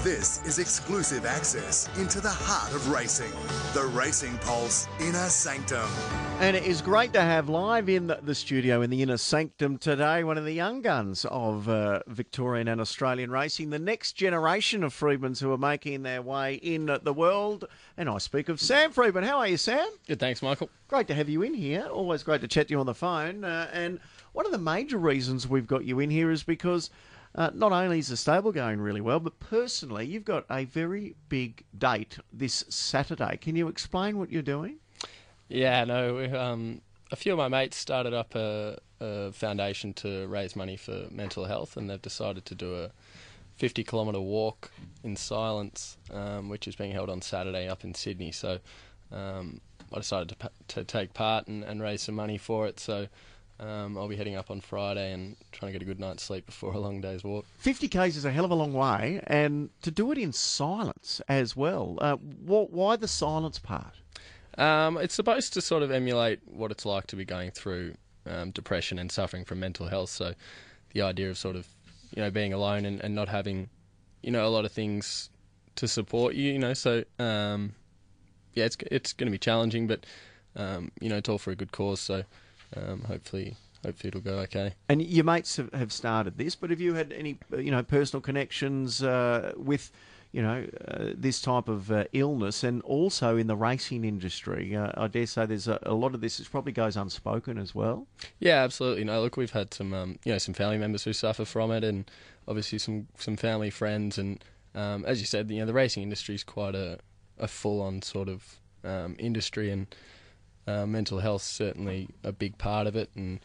This is exclusive access into the heart of racing. The Racing Pulse Inner Sanctum. And it is great to have live in the studio in the Inner Sanctum today one of the young guns of Victorian and Australian racing, the next generation of Freedmans who are making their way in the world. And I speak of Sam Freedman. How are you, Sam? Good, thanks, Michael. Great to have you in here. Always great to chat to you on the phone. And one of the major reasons we've got you in here is because not only is the stable going really well, but personally, you've got a very big date this Saturday. Can you explain what you're doing? Yeah, no, a few of my mates started up a foundation to raise money for mental health, and they've decided to do a 50-kilometre walk in silence, which is being held on Saturday up in Sydney. So I decided to take part and raise some money for it. So I'll be heading up on Friday and trying to get a good night's sleep before a long day's walk. 50 k's is a hell of a long way, and to do it in silence as well. Why the silence part? It's supposed to sort of emulate what it's like to be going through depression and suffering from mental health. So the idea of sort of, being alone and not having, a lot of things to support you, So, it's going to be challenging, but, it's all for a good cause. So hopefully it'll go okay. And your mates have started this, but have you had any, personal connections with this type of illness, and also in the racing industry? I dare say there's a lot of this probably goes unspoken as well. Yeah, absolutely. No, look, we've had some, some family members who suffer from it, and obviously some family friends. And as you said, the racing industry is quite a full-on sort of industry, and mental health is certainly a big part of it. And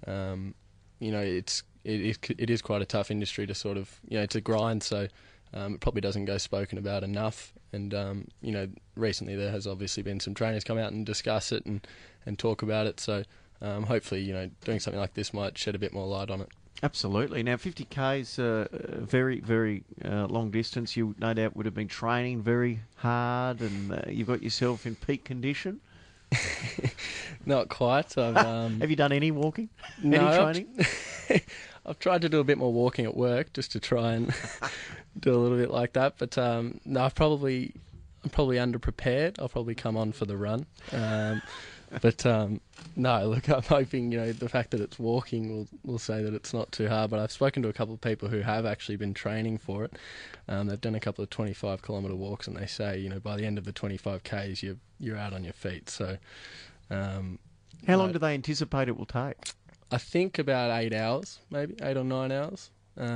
it is quite a tough industry to sort of to grind. So. It probably doesn't go spoken about enough, and recently there has obviously been some trainers come out and discuss it and talk about it. So hopefully, doing something like this might shed a bit more light on it. Absolutely. Now, 50k is a very, very long distance. You no doubt would have been training very hard, and you've got yourself in peak condition. Not quite. Have you done any walking? No, any training? I've tried to do a bit more walking at work just to try and do a little bit like that. But no, I'm probably underprepared. I'll probably come on for the run. But no, look, I'm hoping the fact that it's walking will say that it's not too hard. But I've spoken to a couple of people who have actually been training for it. They've done a couple of 25-kilometre walks, and they say by the end of the 25 k's you're out on your feet. So how long do they anticipate it will take? I think about 8 hours, maybe 8 or 9 hours.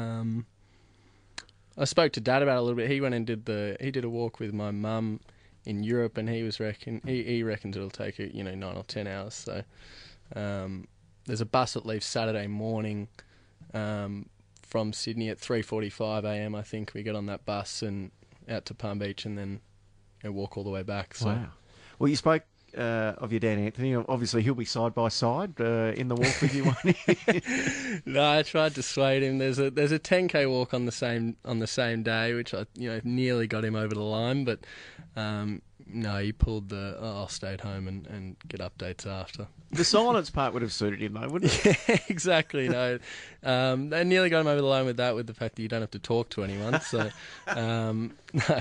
I spoke to Dad about it a little bit. He went and did a walk with my mum in Europe, and he reckons it'll take 9 or 10 hours. So there's a bus that leaves Saturday morning from Sydney at 3:45 a.m. I think we get on that bus and out to Palm Beach, and then walk all the way back. So. Wow. Well, you spoke of your dad, Anthony. Obviously, he'll be side by side in the walk with you, won't he? No, I tried to sway him. There's a 10k walk on the same day, which I nearly got him over the line, but no, he pulled I'll stay at home and get updates after. The silence part would have suited him, though, wouldn't it? Yeah, exactly. No, they nearly got him over the line with the fact that you don't have to talk to anyone. So, no,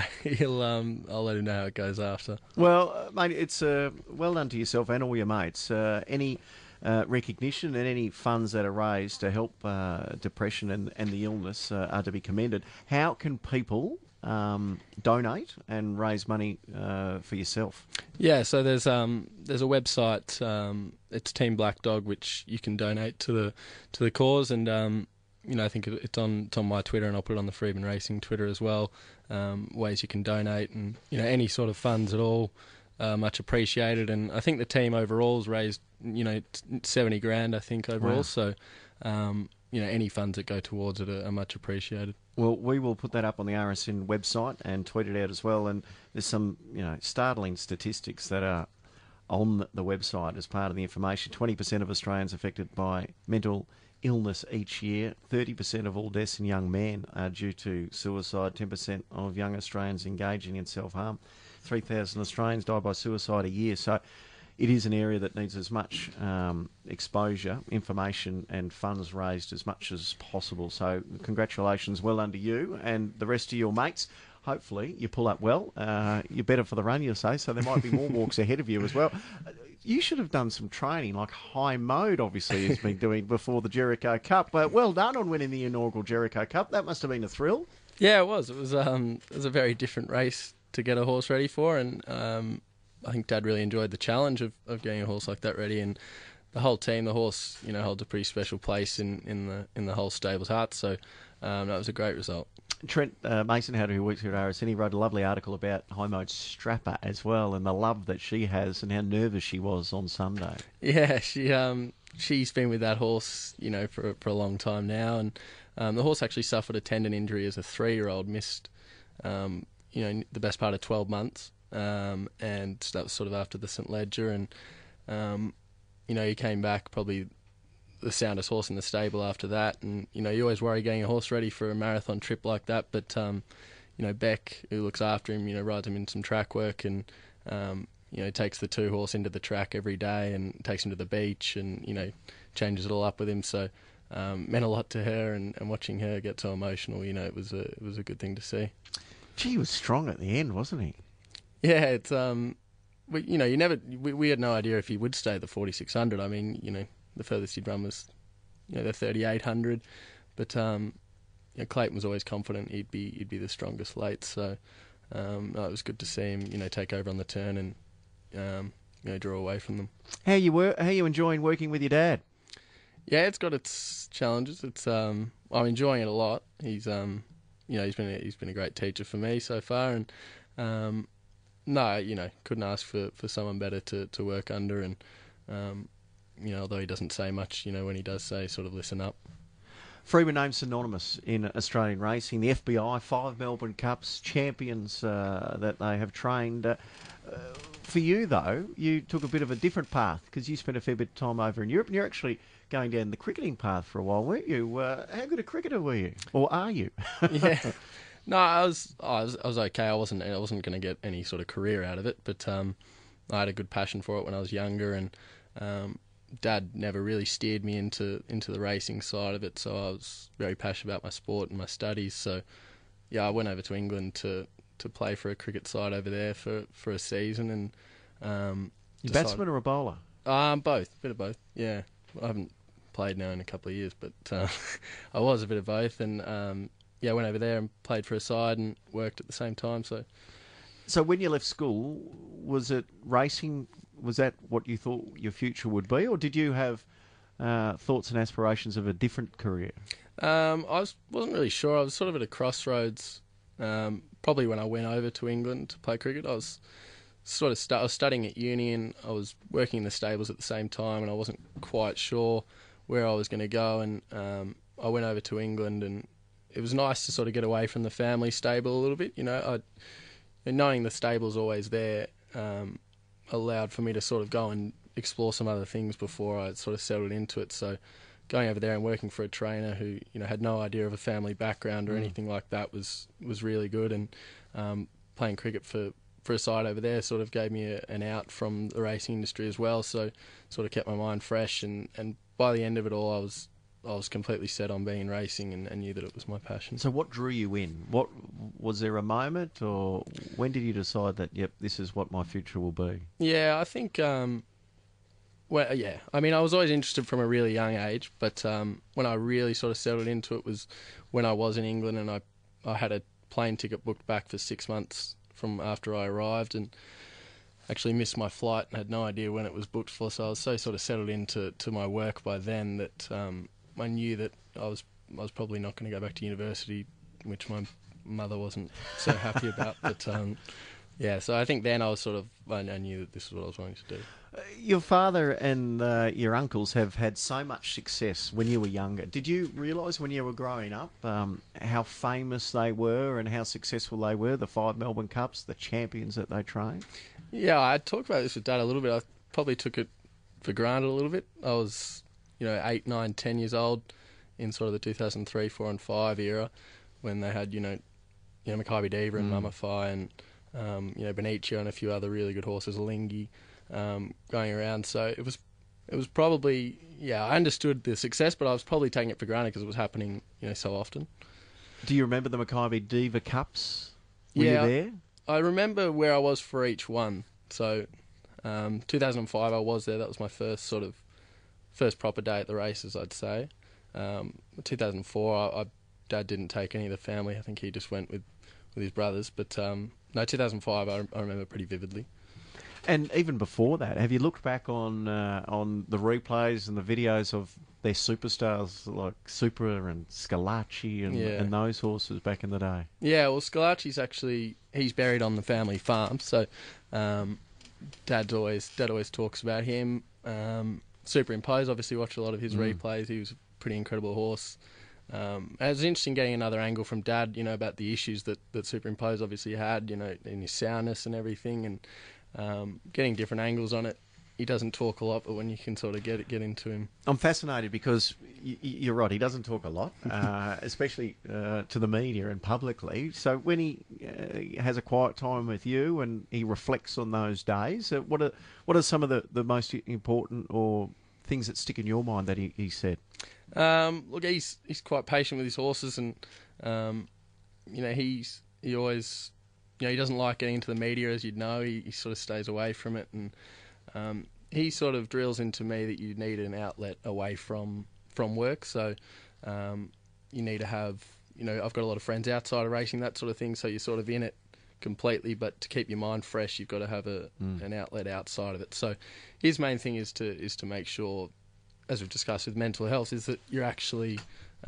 I'll let him know how it goes after. Well, mate, it's well done to yourself and all your mates. Any recognition and any funds that are raised to help depression and the illness are to be commended. How can people donate and raise money for yourself? Yeah, so there's a website. It's Team Black Dog, which you can donate to the cause, and I think it's on my Twitter, and I'll put it on the Freedman Racing Twitter as well. Ways you can donate, and any sort of funds at all, much appreciated. And I think the team overall has raised 70 grand, I think, overall. Wow. So any funds that go towards it are much appreciated. Well, we will put that up on the RSN website and tweet it out as well. And there's some, startling statistics that are on the website as part of the information. 20% of Australians affected by mental illness each year. 30% of all deaths in young men are due to suicide. 10% of young Australians engaging in self-harm. 3,000 Australians die by suicide a year. So it is an area that needs as much exposure, information and funds raised as much as possible. So congratulations, well done to you and the rest of your mates. hopefully you pull up well. You're better for the run, you say, so there might be more walks ahead of you as well. You should have done some training, like High Mode, obviously, has been doing before the Jericho Cup. But well done on winning the inaugural Jericho Cup. That must have been a thrill. Yeah, it was. It was a very different race to get a horse ready for, and I think Dad really enjoyed the challenge of getting a horse like that ready, and the whole team, the horse, holds a pretty special place in the whole stable's heart. So that was a great result. Trent Mason, who works here at RSN, he wrote a lovely article about High Mode Strapper as well, and the love that she has, and how nervous she was on Sunday. Yeah, she's been with that horse, for a long time now, and the horse actually suffered a tendon injury as a 3-year-old, missed, the best part of 12 months, and that was sort of after the St Ledger, and he came back probably the soundest horse in the stable after that, and you always worry getting a horse ready for a marathon trip like that, but Beck, who looks after him, rides him in some track work, and takes the 2 horse into the track every day and takes him to the beach, and changes it all up with him. So meant a lot to her, and watching her get so emotional, it was a good thing to see. Gee, he was strong at the end, wasn't he? Yeah, it's we had no idea if he would stay at the 4600. I mean, the furthest he'd run was, the 3800, but Clayton was always confident he'd be the strongest late. So it was good to see him, take over on the turn and draw away from them. How you enjoying working with your dad? Yeah, it's got its challenges. It's I'm enjoying it a lot. He's he's been a great teacher for me so far, and couldn't ask for someone better to work under, and although he doesn't say much, when he does say, sort of listen up. Freeman named synonymous in Australian racing. The FBI, 5 Melbourne Cups, champions that they have trained. For you, though, you took a bit of a different path because you spent a fair bit of time over in Europe, and you're actually going down the cricketing path for a while, weren't you? How good a cricketer were you, or are you? Yeah, no, I was okay. I wasn't going to get any sort of career out of it, but I had a good passion for it when I was younger, and Dad never really steered me into the racing side of it, so I was very passionate about my sport and my studies. So yeah, I went over to England to play for a cricket side over there for a season, and you batsman or a bowler? Both, a bit of both. Yeah, I haven't played now in a couple of years, but I was a bit of both, and I went over there and played for a side and worked at the same time. So when you left school, was it racing? Was that what you thought your future would be, or did you have thoughts and aspirations of a different career? I wasn't really sure. I was sort of at a crossroads. Probably when I went over to England to play cricket, I was sort of I was studying at uni, and I was working in the stables at the same time, and I wasn't quite sure where I was going to go. And I went over to England, and it was nice to sort of get away from the family stable a little bit. And knowing the stable's always there allowed for me to sort of go and explore some other things before I sort of settled into it. So going over there and working for a trainer who had no idea of a family background or anything like that was really good, and playing cricket for a side over there sort of gave me an out from the racing industry as well. So sort of kept my mind fresh, and by the end of it all, I was completely set on being in racing, and knew that it was my passion. So what drew you in? What was there a moment, or when did you decide that, yep, this is what my future will be? Yeah, I think, I mean, I was always interested from a really young age, but when I really sort of settled into it was when I was in England, and I had a plane ticket booked back for 6 months from after I arrived, and actually missed my flight and had no idea when it was booked for. So I was so sort of settled into my work by then that I knew that I was probably not going to go back to university, which my mother wasn't so happy about. But so I think then I knew that this is what I was wanting to do. Your father and your uncles have had so much success when you were younger. Did you realise when you were growing up how famous they were and how successful they were, the 5 Melbourne Cups, the champions that they trained? Yeah, I talked about this with Dad a little bit. I probably took it for granted a little bit. I was 8, 9, 10 years old in sort of the 2003, 4 and 5 era when they had, Maccabi Diva and Mumify and, Benicio and a few other really good horses, Alinghi, going around. So it was probably, I understood the success, but I was probably taking it for granted because it was happening, so often. Do you remember the Maccabi Diva Cups? Were Yeah, you there? I remember where I was for each one. So, 2005 I was there. That was my first proper day at the races, I'd say. 2004, Dad didn't take any of the family. I think he just went with his brothers. But no, 2005 I remember pretty vividly. And even before that, have you looked back on the replays and the videos of their superstars like Supra and Scalacci and those horses back in the day? Yeah, well, Scalacci's he's buried on the family farm, so Dad always talks about him. Superimpose, obviously, watched a lot of his replays. He was a pretty incredible horse. It was interesting getting another angle from Dad, about the issues that Superimpose obviously had, in his soundness and everything, and getting different angles on it. He doesn't talk a lot, but when you can sort of get into him. I'm fascinated because you're right, he doesn't talk a lot, especially to the media and publicly. So when he has a quiet time with you and he reflects on those days, what are some of the most important or things that stick in your mind that he said? Look, he's quite patient with his horses, and he always, he doesn't like getting into the media, as you'd know. He sort of stays away from it, and he sort of drills into me that you need an outlet away from work. So you need to have, I've got a lot of friends outside of racing, that sort of thing. So you're sort of in it completely, but to keep your mind fresh, you've got to have an outlet outside of it. So his main thing is to make sure, as we've discussed with mental health, is that you're actually,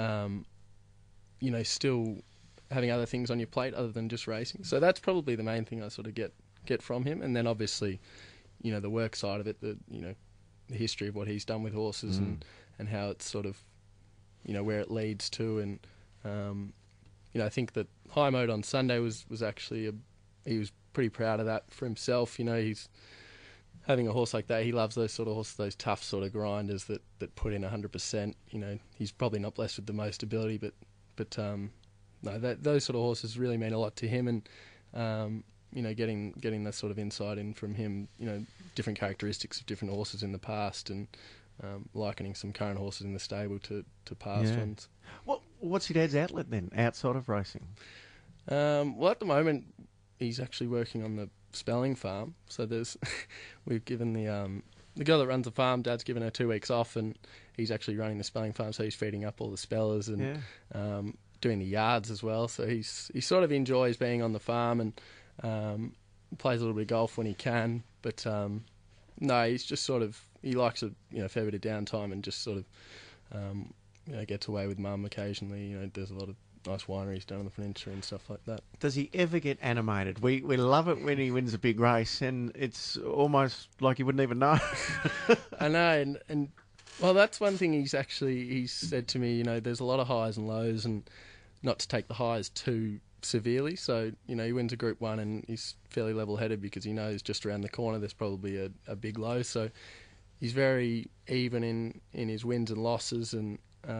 still having other things on your plate other than just racing. So that's probably the main thing I sort of get from him. And then obviously, the work side of it, the history of what he's done with horses and how it's sort of, where it leads to. And, I think that High Mode on Sunday was actually, he was pretty proud of that for himself. He's having a horse like that. He loves those sort of horses, those tough sort of grinders that put in 100%. He's probably not blessed with the most ability, but no, those sort of horses really mean a lot to him. And, getting that sort of insight in from him, different characteristics of different horses in the past, and likening some current horses in the stable to past ones. What's your dad's outlet then, outside of racing? Well, at the moment, he's actually working on the spelling farm. So we've given the girl that runs the farm, Dad's given her 2 weeks off, and he's actually running the spelling farm. So he's feeding up all the spellers and doing the yards as well. So he sort of enjoys being on the farm, and plays a little bit of golf when he can. But no, he's just sort of, he likes a fair bit of downtime, and just sort of gets away with Mum occasionally. There's a lot of nice wineries down on the peninsula and stuff like that. Does he ever get animated? We love it when he wins a big race, and it's almost like he wouldn't even know. I know, and well, that's one thing he's said to me. There's a lot of highs and lows, and not to take the highs too severely. So he wins a Group 1 and he's fairly level-headed, because he knows just around the corner there's probably a big low. So he's very even in his wins and losses, and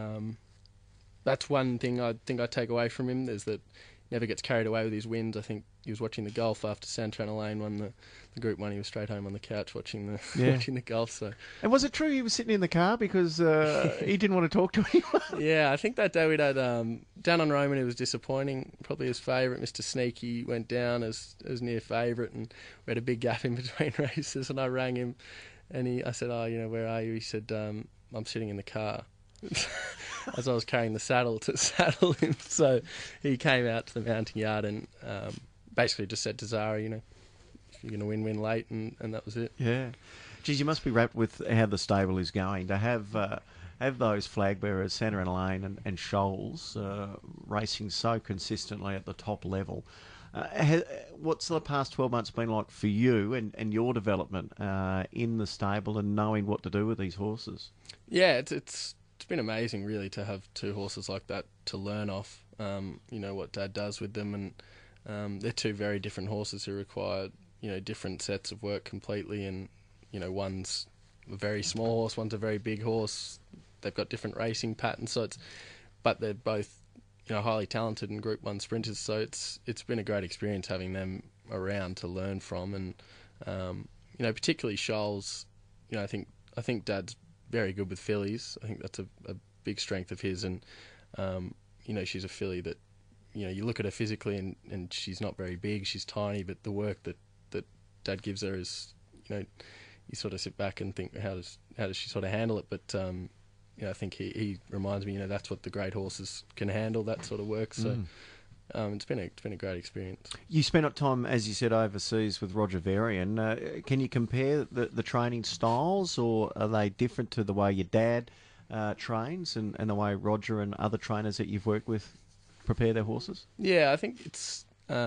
that's one thing I think I take away from him, is that he never gets carried away with his wins. I think he was watching the golf after Santana Lane won the Group 1. He was straight home on the couch watching the golf. So, and was it true he was sitting in the car because he didn't want to talk to anyone? Yeah, I think that day we'd had down on Roman. It was disappointing. Probably his favourite, Mr. Sneaky, went down as near favourite, and we had a big gap in between races. And I rang him, and I said, "Oh, where are you?" He said, "I'm sitting in the car." As I was carrying the saddle to saddle him. So he came out to the mounting yard and basically just said to Zara, if you're going to win late, and that was it. Yeah. Geez, you must be wrapped with how the stable is going. To have those flag bearers, Santa Ana Lane and Shoals, racing so consistently at the top level. What's the past 12 months been like for you and your development in the stable, and knowing what to do with these horses? Yeah, it's been amazing, really, to have two horses like that to learn off. What Dad does with them, and they're two very different horses who require different sets of work completely. And one's a very small horse, one's a very big horse. They've got different racing patterns, but they're both highly talented and Group 1 sprinters. So it's been a great experience having them around to learn from. And particularly Shoals, I think Dad's very good with fillies. I think that's a big strength of his, and she's a filly that you look at her physically and she's not very big, she's tiny, but the work that Dad gives her is, you sort of sit back and think, how does she sort of handle it? But I think he reminds me, that's what the great horses can handle, that sort of work. So it's been a great experience. You spent time, as you said, overseas with Roger Varian. Can you compare the training styles, or are they different to the way your dad trains and the way Roger and other trainers that you've worked with prepare their horses? Yeah, I think it's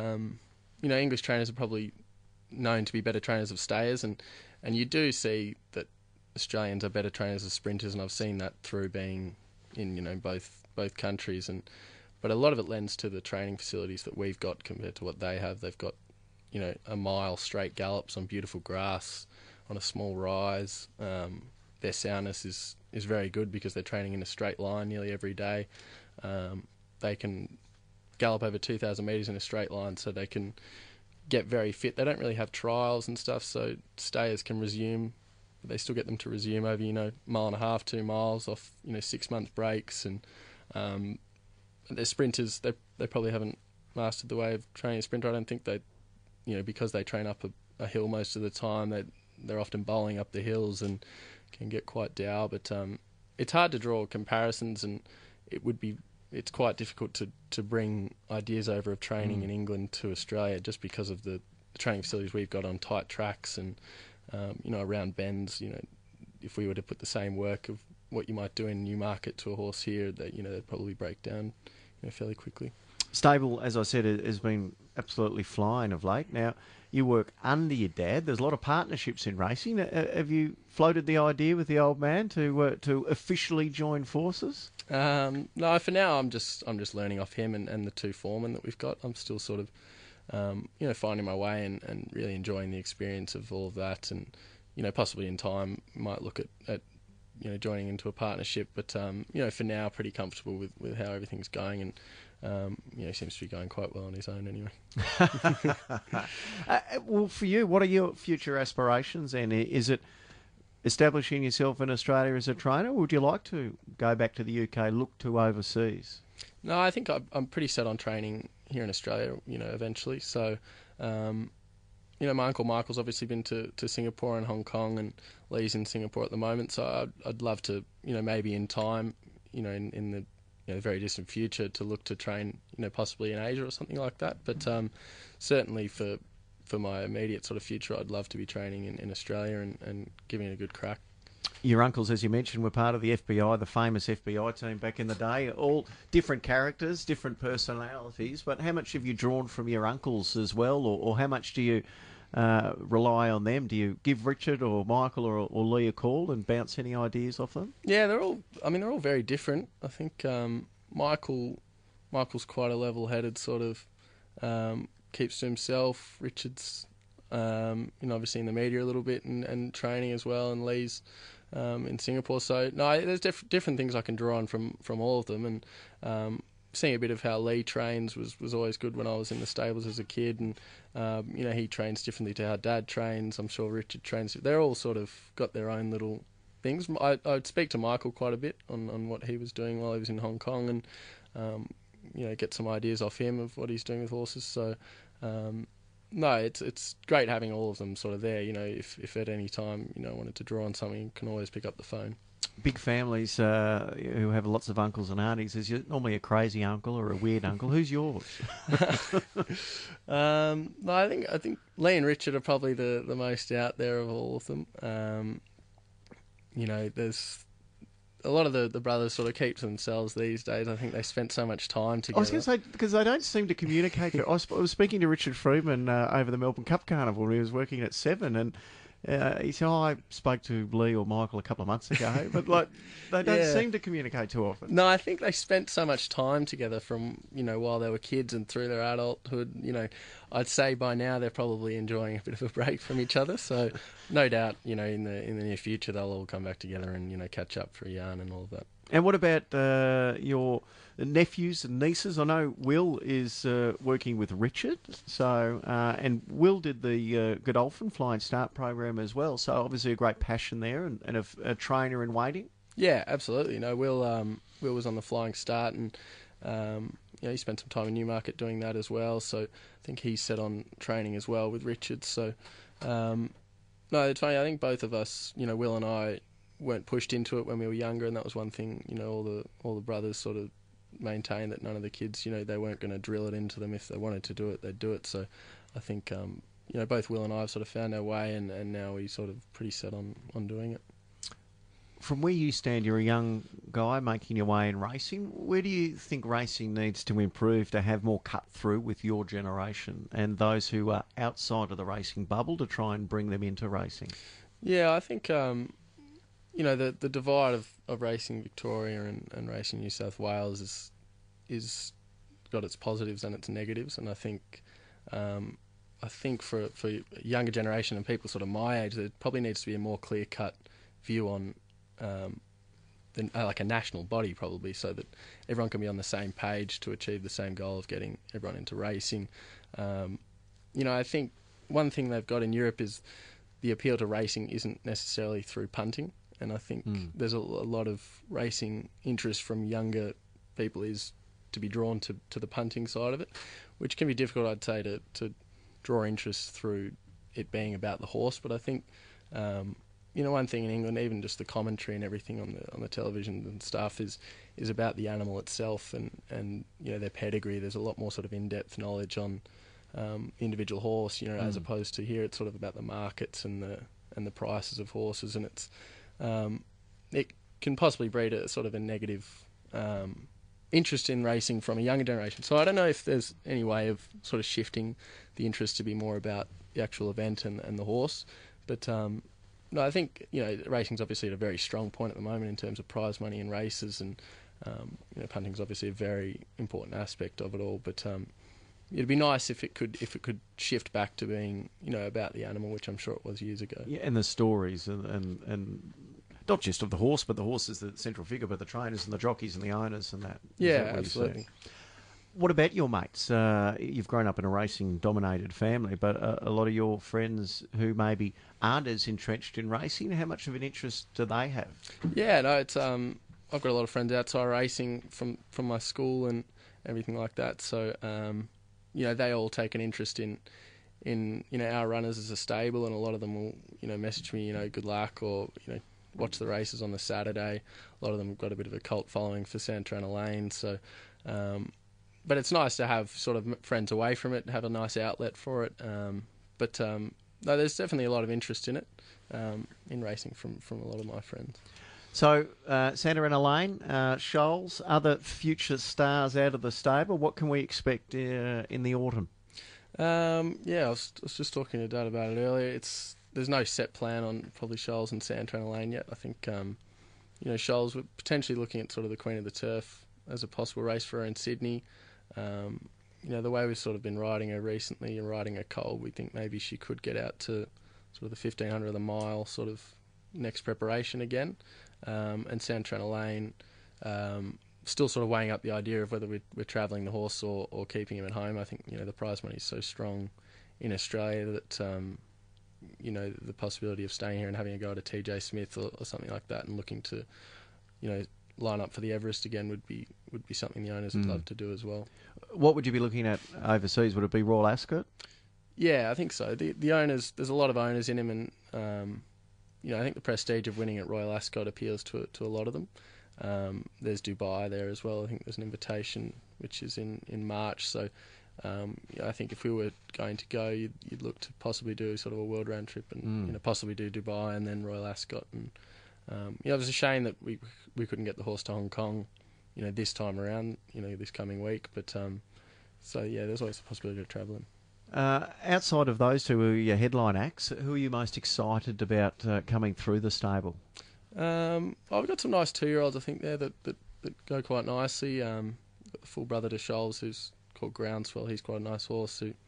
English trainers are probably known to be better trainers of stayers, and you do see that Australians are better trainers of sprinters, and I've seen that through being in both countries. But a lot of it lends to the training facilities that we've got compared to what they have. They've got a mile straight gallops on beautiful grass on a small rise. Their soundness is very good because they're training in a straight line nearly every day. They can gallop over 2,000 metres in a straight line, so they can get very fit. They don't really have trials and stuff, so stayers can resume. They still get them to resume over, mile and a half, 2 miles off, 6-month breaks. And they're sprinters. They probably haven't mastered the way of training a sprinter. I don't think they, because they train up a hill most of the time, they're often bowling up the hills and can get quite dour. But it's hard to draw comparisons, and it's quite difficult to bring ideas over of training in England to Australia, just because of the training facilities we've got on tight tracks and around bends. If we were to put the same work of what you might do in Newmarket to a horse here, that they'd probably break down fairly quickly. Stable, as I said, has been absolutely flying of late. Now, you work under your dad. There's a lot of partnerships in racing. Have you floated the idea with the old man to officially join forces? No, for now I'm just learning off him and the two foremen that we've got. I'm still sort of finding my way and really enjoying the experience of all of that. And possibly in time might look at joining into a partnership. But for now, pretty comfortable with how everything's going, and he seems to be going quite well on his own anyway. Well, for you, what are your future aspirations then? Is it establishing yourself in Australia as a trainer, or would you like to go back to the UK, look to overseas? No, I think I'm pretty set on training here in Australia, eventually. So, my uncle Michael's obviously been to Singapore and Hong Kong, and Lee's in Singapore at the moment. So I'd love to, maybe in time, in the very distant future, to look to train, possibly in Asia or something like that. But certainly for my immediate sort of future, I'd love to be training in Australia and giving it a good crack. Your uncles, as you mentioned, were part of the FBI, the famous FBI team back in the day. All different characters, different personalities. But how much have you drawn from your uncles as well, or how much do you rely on them? Do you give Richard or Michael or Lee a call and bounce any ideas off them? Yeah, they're all very different. I think Michael's quite a level-headed sort of, keeps to himself. Richard's obviously in the media a little bit and training as well, and Lee's in Singapore. So no, there's different things I can draw on from all of them, and seeing a bit of how Lee trains was always good when I was in the stables as a kid, and he trains differently to how Dad trains. I'm sure Richard trains. They're all sort of got their own little things. I'd speak to Michael quite a bit on what he was doing while he was in Hong Kong, and get some ideas off him of what he's doing with horses. So no, it's great having all of them sort of there. If at any time I wanted to draw on something, you can always pick up the phone. Big families who have lots of uncles and aunties, is normally a crazy uncle or a weird uncle. Who's yours? No, I think Lee and Richard are probably the most out there of all of them. There's a lot of the brothers sort of keep to themselves these days. I think they spent so much time together. I was going to say, because they don't seem to communicate. I was speaking to Richard Freeman over the Melbourne Cup Carnival when he was working at Seven, and he said, I spoke to Lee or Michael a couple of months ago, but they don't seem to communicate too often. No, I think they spent so much time together from, while they were kids and through their adulthood. I'd say by now they're probably enjoying a bit of a break from each other. So no doubt, in the near future, they'll all come back together and, catch up for a yarn and all of that. And what about your nephews and nieces? I know Will is working with Richard, so and Will did the Godolphin Flying Start program as well. So obviously a great passion there, and a trainer in waiting. Yeah, absolutely. Will was on the Flying Start, and he spent some time in Newmarket doing that as well. So I think he's set on training as well with Richard. So no, it's funny. I think both of us, Will and I, weren't pushed into it when we were younger, and that was one thing. All the brothers sort of maintained that none of the kids, they weren't going to drill it into them. If they wanted to do it, they'd do it. So I think both Will and I have sort of found our way, and now we sort of pretty set on doing it. From where you stand, you're a young guy making your way in racing. Where do you think racing needs to improve to have more cut through with your generation and those who are outside of the racing bubble to try and bring them into racing? Yeah, I think the divide of Racing Victoria and Racing New South Wales is got its positives and its negatives, and I think for a younger generation and people sort of my age, there probably needs to be a more clear cut view on like a national body, probably, so that everyone can be on the same page to achieve the same goal of getting everyone into racing. I think one thing they've got in Europe is the appeal to racing isn't necessarily through punting, and I think there's a lot of racing interest from younger people is to be drawn to the punting side of it, which can be difficult, I'd say, to draw interest through it being about the horse. But I think one thing in England, even just the commentary and everything on the television and stuff is about the animal itself and their pedigree. There's a lot more sort of in-depth knowledge on individual horse, as opposed to here. It's sort of about the markets and the prices of horses, and it can possibly breed a sort of a negative interest in racing from a younger generation. So I don't know if there's any way of sort of shifting the interest to be more about the actual event and the horse, but no, I think racing's obviously at a very strong point at the moment in terms of prize money in races, and punting's obviously a very important aspect of it all. But it'd be nice if it could shift back to being about the animal, which I'm sure it was years ago. Yeah, and the stories and not just of the horse, but the horse is the central figure, but the trainers and the jockeys and the owners and that. Yeah, absolutely. What about your mates? You've grown up in a racing-dominated family, but a lot of your friends who maybe aren't as entrenched in racing, how much of an interest do they have? Yeah, no, it's I've got a lot of friends outside racing from my school and everything like that. So they all take an interest in our runners as a stable, and a lot of them will message me good luck, or watch the races on the Saturday. A lot of them have got a bit of a cult following for Santana Lane, so. But it's nice to have sort of friends away from it, have a nice outlet for it. But no, there's definitely a lot of interest in it, in racing from a lot of my friends. So, Santana Lane, Scholes, other future stars out of the stable, what can we expect in the autumn? I was just talking to Dad about it earlier. There's no set plan on probably Scholes and Santana Lane yet. I think, Scholes, we're potentially looking at sort of the Queen of the Turf as a possible race for her in Sydney. The way we've sort of been riding her recently and riding her cold, we think maybe she could get out to sort of the 1500 of the mile sort of next preparation again. And Santana Lane, still sort of weighing up the idea of whether we're travelling the horse or keeping him at home. I think, the prize money is so strong in Australia that, the possibility of staying here and having a go at a TJ Smith or something like that and looking to, line up for the Everest again would be something the owners would love to do as well. What would you be looking at overseas? Would it be Royal Ascot? Yeah, I think so. The owners, there's a lot of owners in him, and I think the prestige of winning at Royal Ascot appeals to a lot of them. There's Dubai there as well. I think there's an invitation which is in March. So I think if we were going to go, you'd look to possibly do sort of a world round trip and possibly do Dubai and then Royal Ascot. And it was a shame that we couldn't get the horse to Hong Kong, this time around, this coming week. But there's always the possibility of travelling. Outside of those two, who are your headline acts, who are you most excited about coming through the stable? We've got some nice 2-year-olds, I think, there that go quite nicely. Got the full brother to Scholes, who's called Groundswell. He's quite a nice horse who,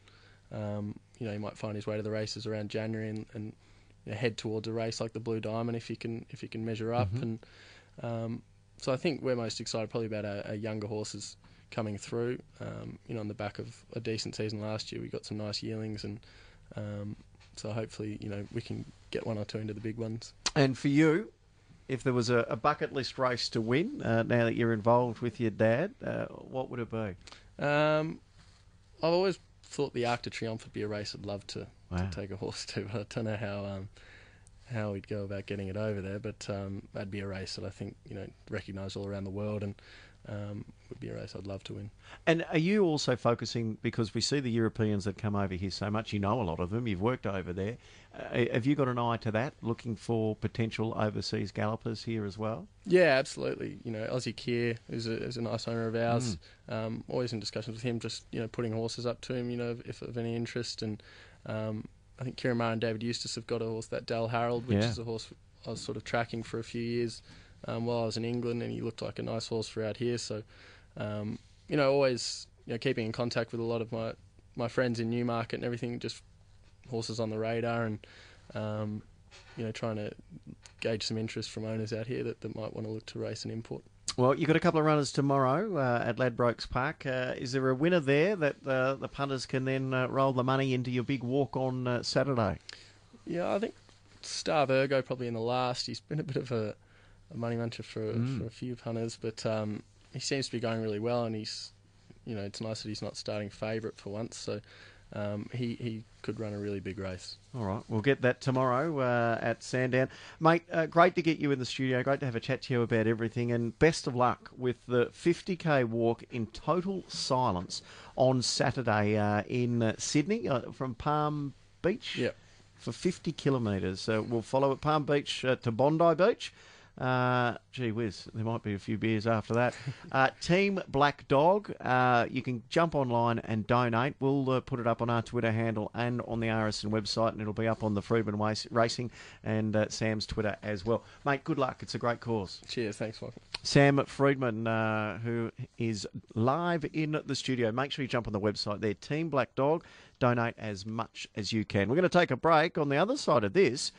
he might find his way to the races around January and head towards a race like the Blue Diamond if he can measure up. And so I think we're most excited probably about our younger horses coming through. On the back of a decent season last year, we got some nice yearlings, and so hopefully we can get one or two into the big ones. And for you, if there was a bucket list race to win, now that you're involved with your dad, what would it be? I've always thought the Arc de Triomphe would be a race I'd love to Wow. take a horse to, but I don't know how we'd go about getting it over there. But that'd be a race that I think recognised all around the world, and would be a race I'd love to win. And are you also focusing, because we see the Europeans that come over here so much, you know a lot of them, you've worked over there, have you got an eye to that, looking for potential overseas gallopers here as well? Yeah, absolutely. Aussie Kier is a nice owner of ours. Always in discussions with him, just putting horses up to him, if of any interest. And I think Kieran Maher and David Eustace have got a horse, that Dal Harold, which is a horse I was sort of tracking for a few years while I was in England, and he looked like a nice horse for out here. So, always keeping in contact with a lot of my friends in Newmarket and everything, just horses on the radar, and trying to gauge some interest from owners out here that might want to look to race and import. Well, you've got a couple of runners tomorrow at Ladbrokes Park. Is there a winner there that the punters can then roll the money into your big walk on Saturday? Yeah, I think Star Virgo probably in the last. He's been a bit of a money muncher for a few punters, but he seems to be going really well, and he's, it's nice that he's not starting favourite for once, so he could run a really big race. All right, we'll get that tomorrow at Sandown. Mate, great to get you in the studio, great to have a chat to you about everything, and best of luck with the 50k walk in total silence on Saturday in Sydney from Palm Beach. Yep. For 50 kilometres. We'll follow at Palm Beach to Bondi Beach. Gee whiz, there might be a few beers after that. Team Black Dog. You can jump online and donate. We'll put it up on our Twitter handle and on the RSN website, and it'll be up on the Freedman Racing and Sam's Twitter as well. Mate, good luck. It's a great cause. Cheers. Thanks, Michael. Sam Freedman, who is live in the studio. Make sure you jump on the website there, Team Black Dog. Donate as much as you can. We're going to take a break. On the other side of this,